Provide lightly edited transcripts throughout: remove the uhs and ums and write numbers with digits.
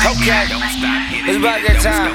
Okay, it's about that time.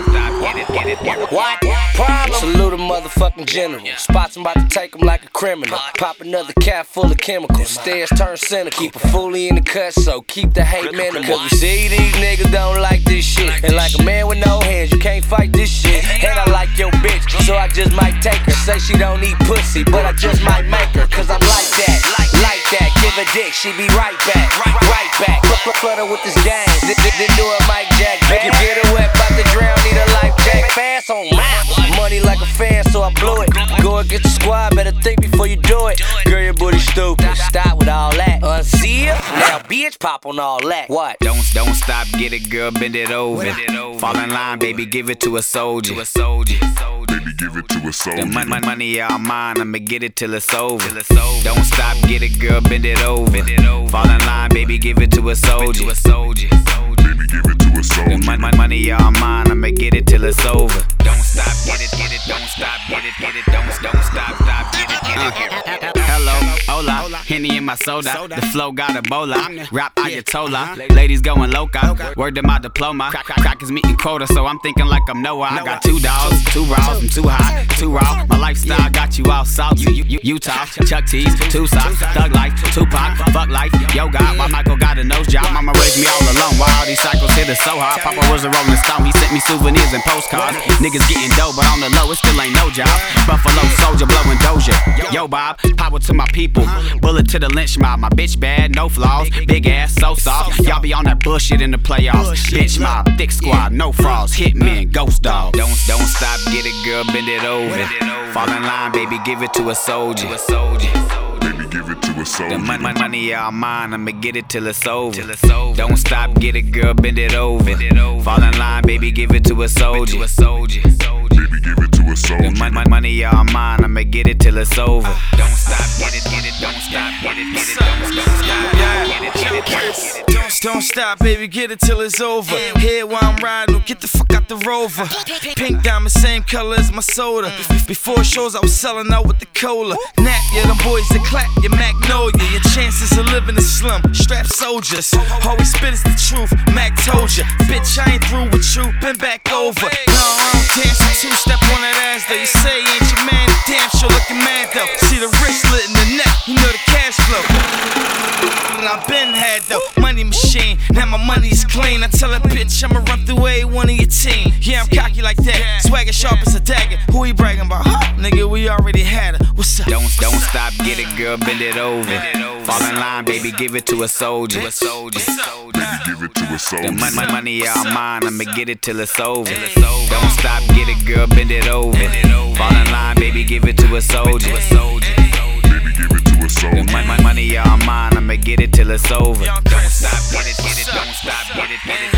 What? Problem? Salute a motherfucking general. Spots, I'm about to take him like a criminal. Pop another cap full of chemicals. Stairs turn cynical. Keep a fully in the cut, so keep the hate minimal. Cause we see these niggas don't like this shit. And like a man with no hands, you can't fight this shit. And I like your bitch, so I just might take her. Say she don't eat pussy, but I just might make her. Cause I'm like that, like that. Give a dick, she be right back, right back. Flutter with this gang, then do a Mike Jack back. Get her wet, bout to drown, need a life jack. Fast on my money like a fan, so I blew it. Go against the squad, better think before you do it. Girl, your booty stupid, stop with all that. See ya? Now bitch pop on all that. What? Don't stop, get it, girl, bend it over. Fall in line, baby, give it to a soldier. Baby, give it to a soldier. The money all mine, I'ma get it till it's over. Don't stop, get it, girl, bend it over. Fall in line, baby, give it to a soldier. Baby, give it to a soldier. The money all mine, I'ma get it till it's over. Don't stop, get it, don't stop, get it, don't stop, get it. Hello, hola, Henny in my soda. The flow got Ebola, rap Ayatollah. Ladies going loca, word to my diploma. Crackers meeting quota, so I'm thinking like I'm Noah. I got 2 dogs, 2 raws, I'm too hot, too raw. My lifestyle got you all salty. Utah, Chuck T's, 2 socks, thug life, Tupac, fuck life. Yo, God, my Michael got a nose job. Mama raised me all alone. Why all these cycles hit us so hard? Papa was a Rolling Stone, he sent me souvenirs and postcards. Niggas getting dough, but on the low, it still ain't no job. Buffalo soldier blowing Doja. Yo, Bob, power to my people. Bullet to the lynch mob. My bitch bad, no flaws. Big ass, so soft. Y'all be on that bullshit in the playoffs. Bitch mob, thick squad, no frauds. Hitmen, ghost dogs. Don't stop, get it, girl, bend it over. Fall in line, baby, give it to a soldier. Baby, give it to a soldier. The money all mine, I'ma get it till it's over. Don't stop, get it, girl, bend it over. Fall in line, baby, give it to a soldier. Baby, give it to a soldier. The money all mine, I'ma get it till it's over. Don't stop, get it, don't stop, get it, don't stop, get it. Don't stop, baby, get it till it's over. Here while I'm riding, get the fuck out the Rover. Pink diamond, same color as my soda. Before shows, I was selling out with the cola. Nap, yeah, them boys that clap, your Magnolia. Your chances of living is slim. Strap soldiers, always spit is the truth. Mac told ya, bitch, I ain't through with you. Been back over. No, I don't dance a 2-step on that ass though. You say you ain't your man, damn sure looking mad though. See the wristlet in the neck, you know the cash flow. I've been had though, money machine. Now my money's clean. I tell that bitch I'ma run through every one of your team. Yeah, I'm cocky like that, swagger sharp as a dagger. Who he bragging about? Huh? Nigga, we already had her. What's up? Don't stop, get it, girl, bend it over. Fall in line, baby, give it to a soldier. Baby, give it to a soldier. The money all mine, I'ma get it till it's over. Don't stop, get it, girl, bend it over. Fall in line, baby, give it to a soldier. Baby, give it to a soldier. The money all mine, I'ma get it till it's over. Don't stop, get it, don't stop, get it.